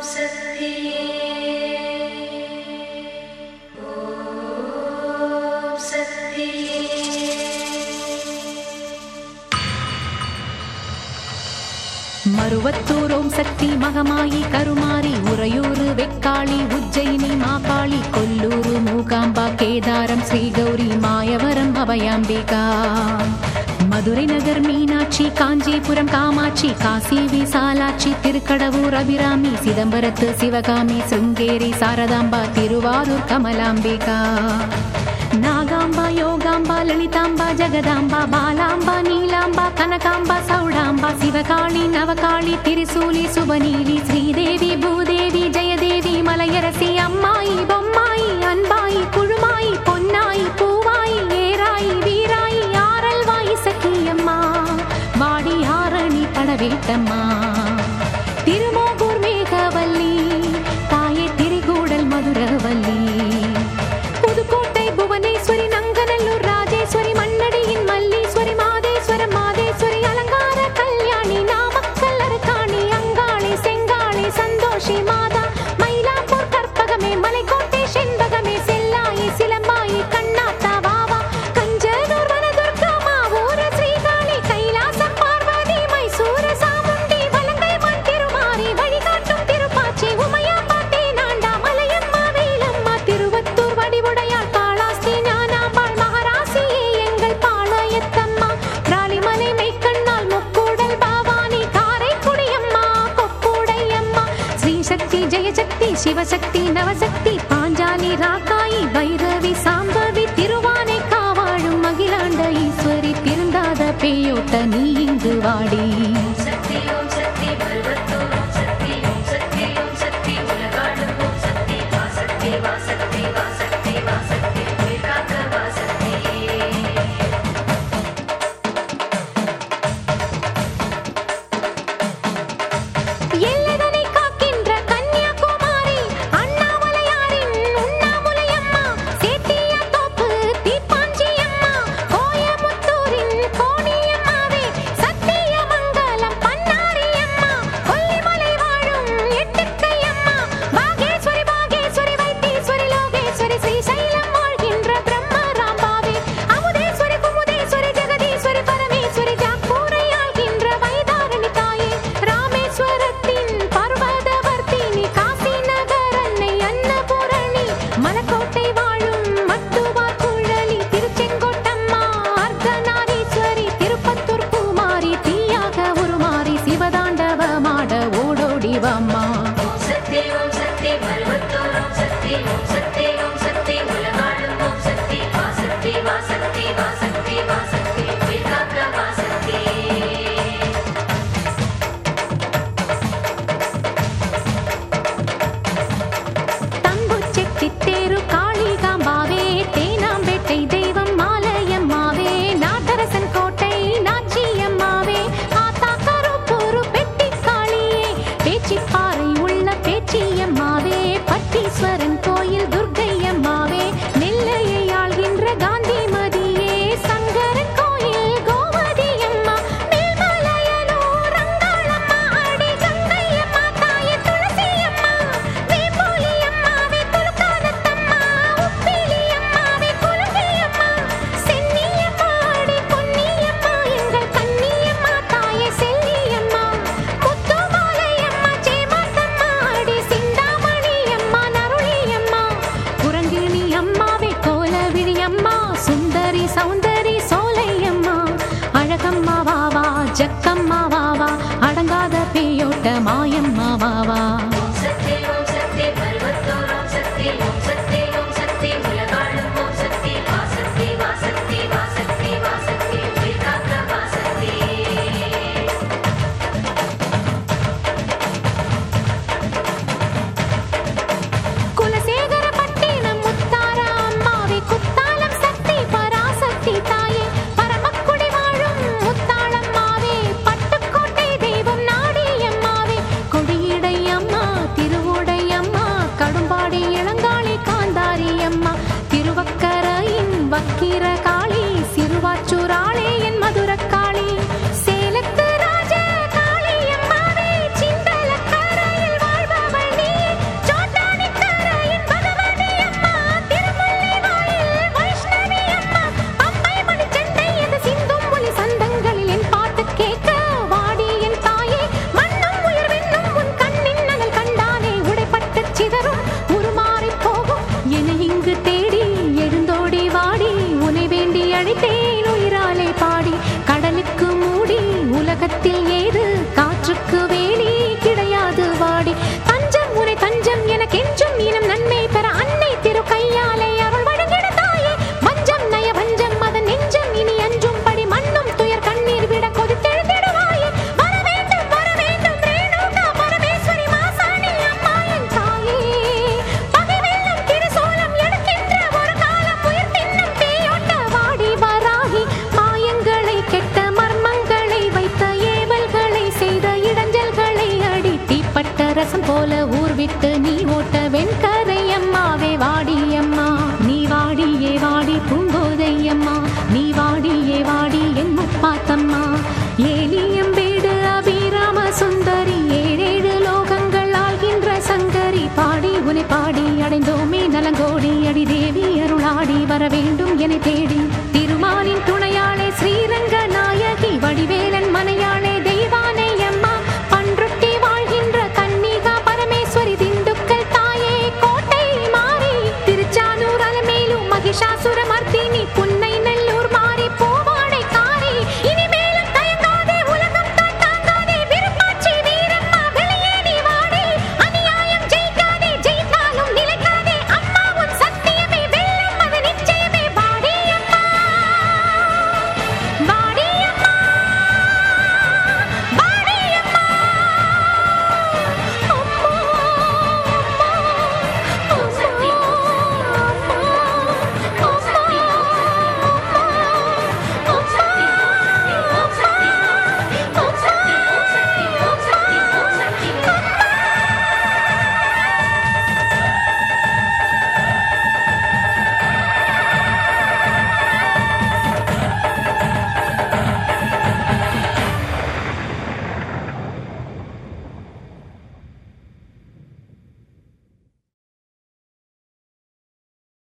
மருவத்தூர் ஓம் சக்தி மகமாயி கருமாரி உறையூர் வெக்காளி உஜ்ஜயினி மாகாளி கொல்லூர் மூகாம்பா கேதாரம் ஸ்ரீகௌரி மாயவரம் அபயாம்பிகா மதுரை நகர் மீனாட்சி காஞ்சிபுரம் காமாட்சி காசி விசாலாட்சி திருக்கடவூர் அபிராமி சிதம்பரத்து சிவகாமி சிருங்கேரி சாரதாம்பா திருவாரூர் கமலாம்பிகா நாகாம்பா யோகாம்பா லலிதாம்பா ஜெகதாம்பா பாலாம்பா நீலாம்பா கனகாம்பா சௌடாம்பா சிவகாளி நவகாளி திரிசூலி சுபநீலி ஸ்ரீதேவி பூதேவி ஜெயதேவி மலையரசி அம்மாயி பொம்மாயி அன்பாயி குழுமாயி பொன்னாயி பூவாயி ஏராயி வீராயி ஆரல்வாயி சக்கியம்மா வாடி ஆரணி படவேட்டம்மா திருமோகூர் மேகவல்லி தாயே திரிகூடல் மதுரவல்லி புதுக்கோட்டை புவனேஸ்வரி நங்கநல்லூர் ராஜேஸ்வரி மண்ணடியின் மல்லீஸ்வரி மாதேஸ்வரம் மாதேஸ்வரி அலங்கார கல்யாணி நாமக்கல் அரக்காணி அங்காளி செங்காளி சந்தோஷி மாதா மயிலாப்பூர் கற்பகமே மலைக்கோட்டை செண்பகமே செல்லாயி சிலம்பாயி கண்ணாத்தா வாவா கஞ்சனூர் வனதுர்கா மாவூர ஸ்ரீகாளி கைலாசம் பார்வதி மைசூர சாமுண்டி வலங்கை மண் திருமாரி வழிகாட்டும் திருப்பாச்சி உமையாம்பா தேனாண்டா மலையம்மா வேலம்மா திருவத்தூர் வடிவுடையாள் காளாஸ்தி ஞானாம்பாள் மகராசியே எங்கள் பாளையத்தம்மா ராலிமலை மெய்க்கண்ணால் முக்கூடல் பாவானி காரைக்குடியம்மா கொப்புடையம்மா ஸ்ரீசக்தி ஜெயசக்தி சிவசக்தி நவசக்தி பாஞ்சாலி ராக்காயி பைரவி சாம்பவி திருவானை காவாழும் அகிலாண்ட ஈஸ்வரி திருந்தாத பேயோட்ட நீ இங்கு வாடி எல்லதனை காக்கின்ற கன்னியாகுமாரி அண்ணாமலையாரின் உண்ணாமுலையம்மா சேத்தியா தோப்பு தீப்பாஞ்சியம்மா கோயமுத்தூரின் கோணியம்மாவே சத்தியமங்கலம் பன்னாரியம்மா கொல்லிமலை வாழும் எட்டுக்கையம்மா பாகேஸ்வரி பாகேஸ்வரி வைத்தீஸ்வரி லோகேஸ்வரி ஸ்ரீசைலம் வாழ்கின்ற பிரம்மராம்பாவே அமுதேஸ்வரி குமுதேஸ்வரி ஜெகதீஸ்வரி பரமேஸ்வரி ஜாக்கூரை ஆள்கின்ற வைதாரணி தாயே ராமேஸ்வரத்தின் பர்வதவர்த்தினி காசி நகர் அன்னை அன்னபூரணி மலக்கோட்டை வாழும் மட்டுவார் குழலி திருச்செங்கோட்டம்மா அர்த்தநாரீஸ்வரி திருப்பத்தூர் பூமாரி தீயாக உருமாறி சிவதாண்டவமாட ஓடோடி வாம்மா தம்புச்செட்டித்தேரு காளிகாம்பாவே தேனாம்பேட்டை தெய்வம் மாலையம்மாவே நாட்டரசன் கோட்டை நாச்சியம்மாவே ஆத்தா கருப்பூரு பெட்டிக்காளியே பேச்சிப்பாறை உள்ள பேச்சியம்மாவே பட்டீஸ்வரன் கோயில் துர்க்கையம்மாவே நெல்லையை ஆள்கின்ற காந்திமதியே சங்கரன் கோயில் கோமதியம்மா மேல்மலையனூர் அங்காளம்மா அடி கங்கையம்மா தாயே துளசியம்மா வேப்போலியம்மாவே துலுக்கானத்தம்மா உப்பிலியம்மாவே குலுங்கியம்மா சென்னியம்மா அடி பொன்னியம்மா எங்கள் கன்னியம்மா தாயே செல்லியம்மா முத்துமாலையம்மா சேமாத்தம்மா அடி சிந்தாமணியம்மா நருளியம்மா குரங்கிணி அம்மாவே கோலவிழியம்மா சுந்தரி சௌந்தரி சோலையம்மா அழகம்மா வாவா ஜக்கம்மா வாவா அடங்காத பேயோட்ட மாயம்மா வாவா குலசேகரப்பட்டினம் முத்தார அம்மாவே குத்தாலம் சக்தி பராசக்தி தாயே பரமக்குடி வாழும் முத்தாளம்மாவே பட்டுக்கோட்டை தெய்வம் நாடியம்மாவே ரசம் போல ஊர் விட்டு நீ ஓட்ட வெண்